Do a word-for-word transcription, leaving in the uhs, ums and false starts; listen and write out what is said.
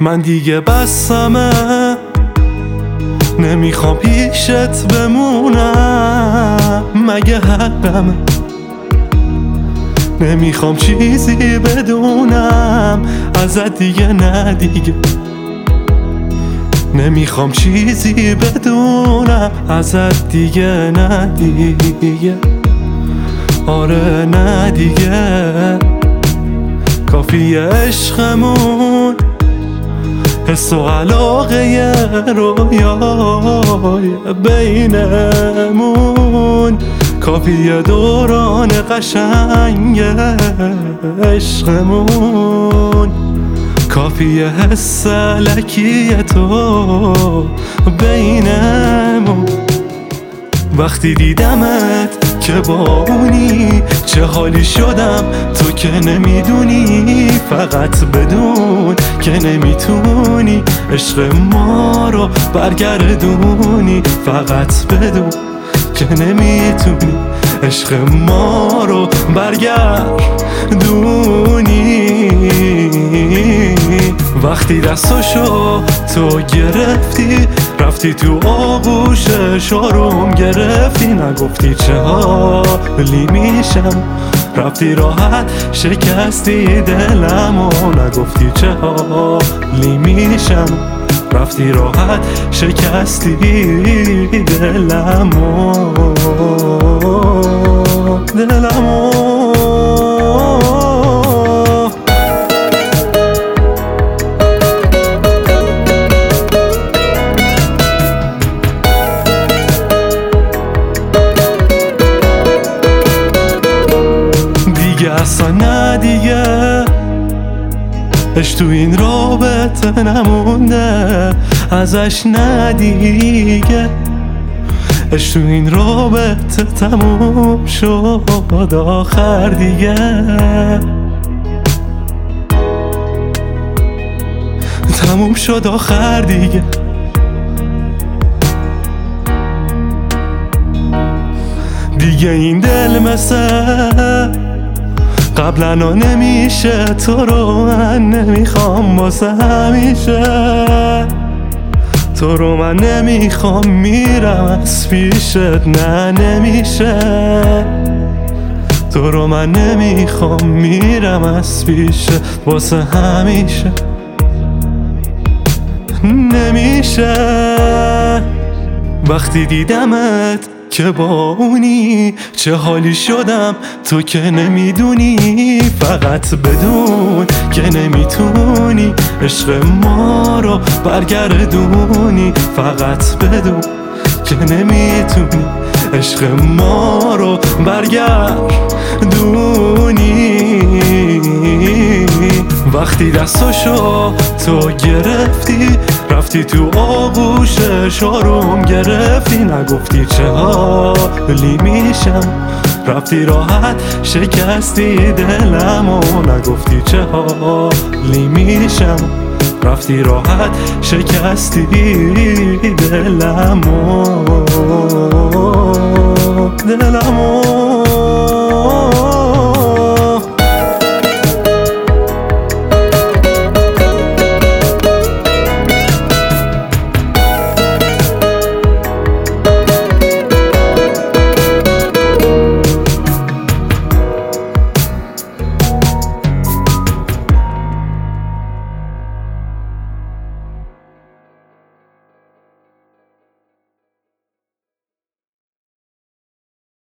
من دیگه بسمه، نمیخوام پیشت بمونم، مگه حقمه؟ نمیخوام چیزی بدونم ازت دیگه، نه دیگه نمیخوام چیزی بدونم ازت دیگه، نه دیگه آره نه دیگه. کافیه عشقمون، حس و علاقه رویای بینمون، کافیه دوران قشنگ عشقمون، کافیه حس لکی تو بینمون. وقتی دیدمت که با اونی چه حالی شدم تو که نمیدونی، فقط بدون که نمیتونی عشق ما رو برگردونی، فقط بدون که نمیتونی عشق ما رو برگردونی. وقتی دستاشو تو گرفتی رفتی تو آغوشش آروم گرفتی، نگفتی چه حالی میشم، رفتی راحت شکستی دلمو، نگفتی چه حالی میشم، رفتی راحت شکستی دلمو دلمو. دیگه اصلا نه دیگه اش تو این رابطه نمونده، ازش نه دیگه اش تو این رابطه تموم شد آخر دیگه، تموم شد آخر دیگه. دیگه این دل مثل قبلا نمیشه، تو رو من نمیخوام واسه همیشه، تو رو من نمیخوام میرم از پیشت، نه نمیشه، تو رو من نمیخوام میرم از پیشت واسه همیشه، نمیشه. وقتی دیدمت که با اونی چه حالی شدم تو که نمیدونی، فقط بدون که نمیتونی عشق ما رو برگردونی، فقط بدون که نمیتونی عشق ما رو برگردونی. وقتی دستاشو تو گرفتی رفتی تو آغوشش آروم گرفتی، نگفتی چه حالی میشم، رفتی راحت شکستی دلمو، نگفتی چه حالی میشم، رفتی راحت شکستی دلمو دلمو.